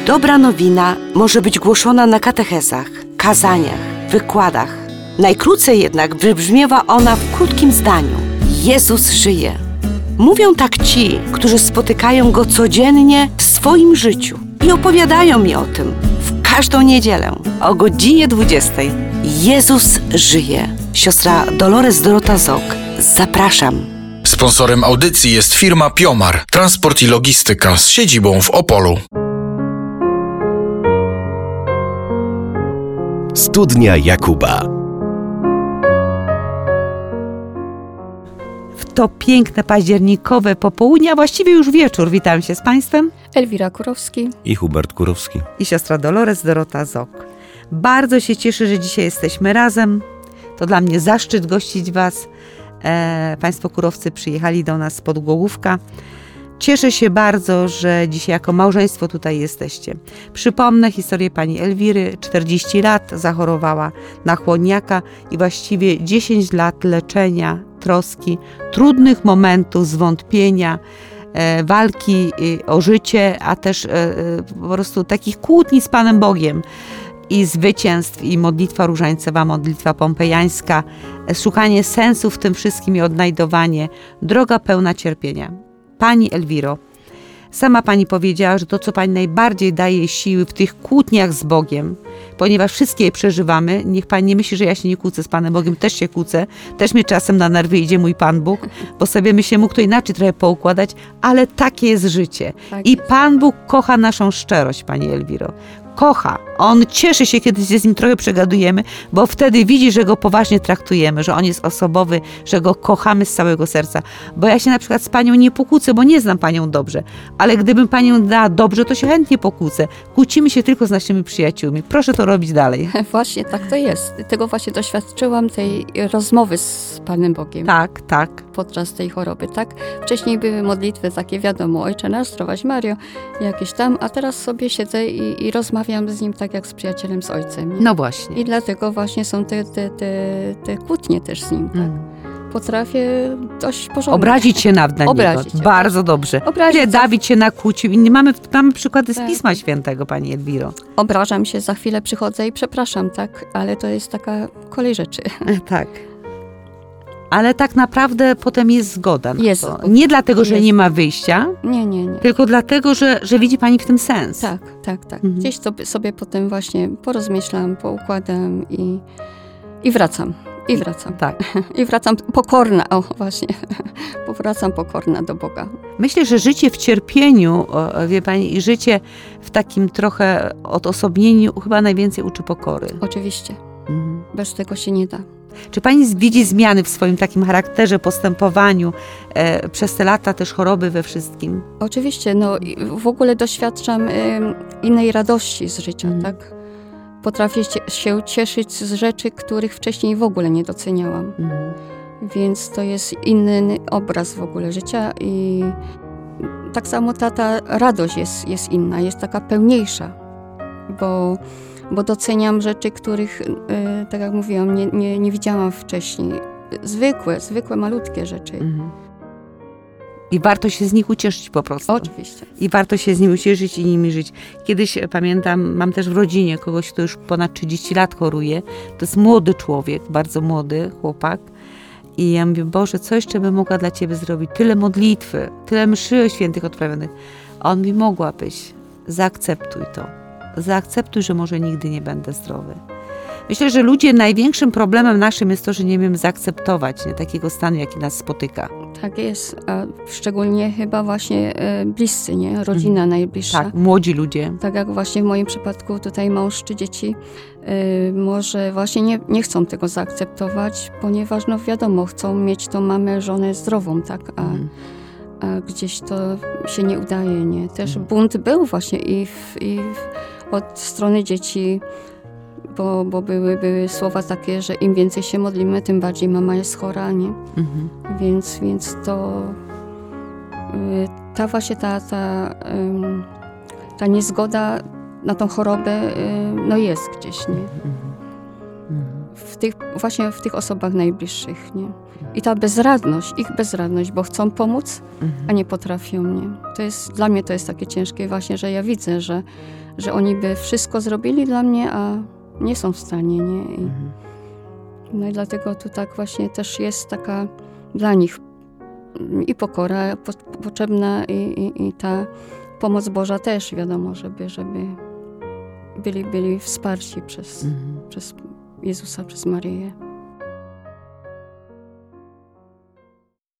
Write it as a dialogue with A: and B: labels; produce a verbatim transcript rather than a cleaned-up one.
A: Dobra nowina może być głoszona na katechezach, kazaniach, wykładach. Najkrócej jednak wybrzmiewa ona w krótkim zdaniu. Jezus żyje. Mówią tak ci, którzy spotykają Go codziennie w swoim życiu i opowiadają mi o tym w każdą niedzielę o godzinie dwudziestej. Jezus żyje. Siostra Dolores Dorota Zok. Zapraszam.
B: Sponsorem audycji jest firma Piomar, transport i logistyka z siedzibą w Opolu.
C: Studnia Jakuba.
D: W to piękne październikowe popołudnie, a właściwie już wieczór. Witam się z Państwem.
E: Elwira Kurowski
C: I Hubert Kurowski.
D: I siostra Dolores Dorota Zok. Bardzo się cieszę, że dzisiaj jesteśmy razem. To dla mnie zaszczyt gościć Was. E, państwo Kurowcy przyjechali do nas spod Głogówka. Cieszę się bardzo, że dzisiaj jako małżeństwo tutaj jesteście. Przypomnę historię pani Elwiry. czterdzieści lat zachorowała na chłodniaka i właściwie dziesięć lat leczenia, troski, trudnych momentów, zwątpienia, e, walki e, o życie, a też e, e, po prostu takich kłótni z Panem Bogiem. I zwycięstw, i modlitwa różańcowa, modlitwa pompejańska, szukanie sensu w tym wszystkim i odnajdowanie, droga pełna cierpienia. Pani Elwiro, sama Pani powiedziała, że to, co Pani najbardziej daje siły w tych kłótniach z Bogiem, ponieważ wszystkie je przeżywamy, niech Pani nie myśli, że ja się nie kłócę z Panem Bogiem, też się kłócę, też mnie czasem na nerwy idzie mój Pan Bóg, bo sobie my się mógł to inaczej trochę poukładać, ale takie jest życie.
E: Tak
D: I
E: jest.
D: Pan Bóg kocha naszą szczerość, Pani Elwiro. Kocha. On cieszy się, kiedy się z Nim trochę przegadujemy, bo wtedy widzi, że Go poważnie traktujemy, że On jest osobowy, że Go kochamy z całego serca. Bo ja się na przykład z Panią nie pokłócę, bo nie znam Panią dobrze, ale gdybym Panią dała dobrze, to się chętnie pokłócę. Kłócimy się tylko z naszymi przyjaciółmi. Proszę to robić dalej.
E: Właśnie tak to jest. Tego właśnie doświadczyłam, tej rozmowy z Panem Bogiem
D: Tak, tak.
E: podczas tej choroby, tak? Wcześniej były modlitwy takie, wiadomo, Ojcze nasz, zdrowaś Mario, jakieś tam, a teraz sobie siedzę i, i rozmawiam z Nim tak jak z przyjacielem, z Ojcem. Nie?
D: No właśnie.
E: I dlatego właśnie są te, te, te, te kłótnie też z Nim, tak?
D: Mm.
E: Potrafię dość porządnie.
D: Obrazić się na, na
E: Obrazić
D: Niego.
E: się.
D: Bardzo dobrze.
E: Obrazić
D: Gdzie Dawid się nakłócił. I mamy, mamy przykłady z
E: Tak.
D: Pisma Świętego, Pani Elwiro.
E: Obrażam się, za chwilę przychodzę i przepraszam, tak? Ale to jest taka kolej rzeczy.
D: Tak. Ale tak naprawdę potem jest zgoda na
E: Jest.
D: to. Nie dlatego, że
E: Jest.
D: nie ma wyjścia,
E: Nie, nie, nie.
D: tylko dlatego, że, że widzi Pani w tym sens.
E: Tak, tak, tak.
D: Mhm.
E: Gdzieś sobie, sobie potem właśnie porozmyślam, poukładam i, i wracam. I wracam.
D: Tak.
E: I wracam pokorna, o właśnie, powracam pokorna do Boga.
D: Myślę, że życie w cierpieniu, o, wie Pani, i życie w takim trochę odosobnieniu chyba najwięcej uczy pokory.
E: Oczywiście,
D: Mhm.
E: bez tego się nie da.
D: Czy Pani widzi zmiany w swoim takim charakterze, postępowaniu, e, przez te lata też choroby we wszystkim?
E: Oczywiście, no i w ogóle doświadczam em, innej radości z życia,
D: Mhm.
E: tak? Potrafię cie- się cieszyć z rzeczy, których wcześniej w ogóle nie doceniałam.
D: Mhm.
E: Więc to jest inny obraz w ogóle życia i tak samo ta, ta radość jest, jest inna, jest taka pełniejsza, bo, bo doceniam rzeczy, których, e, tak jak mówiłam, nie, nie, nie widziałam wcześniej. Zwykłe, zwykłe, malutkie rzeczy.
D: Mhm. I warto się z nich ucieszyć po prostu.
E: Oczywiście.
D: I warto się z nimi ucieszyć i nimi żyć. Kiedyś e, pamiętam, mam też w rodzinie kogoś, kto już ponad trzydzieści lat choruje. To jest młody człowiek, bardzo młody chłopak. I ja mówię, Boże, co jeszcze bym mogła dla Ciebie zrobić? Tyle modlitwy, tyle mszy świętych odprawionych. A on mi, mogłabyś, zaakceptuj to. Zaakceptuj, że może nigdy nie będę zdrowy. Myślę, że ludzie, największym problemem naszym jest to, że nie wiemy zaakceptować nie, takiego stanu, jaki nas spotyka.
E: Tak jest, a szczególnie chyba właśnie e, bliscy, nie? Rodzina najbliższa.
D: Tak, młodzi ludzie.
E: Tak jak właśnie w moim przypadku tutaj mąż czy dzieci y, może właśnie nie, nie chcą tego zaakceptować, ponieważ no wiadomo, chcą mieć tą mamę, żonę zdrową, tak, a,
D: Mhm.
E: a gdzieś to się nie udaje, nie. Też
D: Mhm.
E: bunt był właśnie i, w, i w, od strony dzieci, bo, bo były, były słowa takie, że im więcej się modlimy, tym bardziej mama jest chora, nie.
D: Mhm.
E: Więc, więc to y, ta właśnie ta, ta, ym, ta niezgoda na tą chorobę y, no jest gdzieś, nie?
D: Mhm. Mhm.
E: w tych, właśnie w tych osobach najbliższych, nie? I ta bezradność, ich bezradność, bo chcą pomóc, a nie potrafią, nie? To jest, dla mnie to jest takie ciężkie właśnie, że ja widzę, że, że oni by wszystko zrobili dla mnie, a nie są w stanie, nie? I, no i dlatego tu tak właśnie też jest taka dla nich i pokora po, potrzebna i, i, i ta pomoc Boża też, wiadomo, żeby, żeby byli, byli wsparci przez, przez Jezusa, przez Maryję.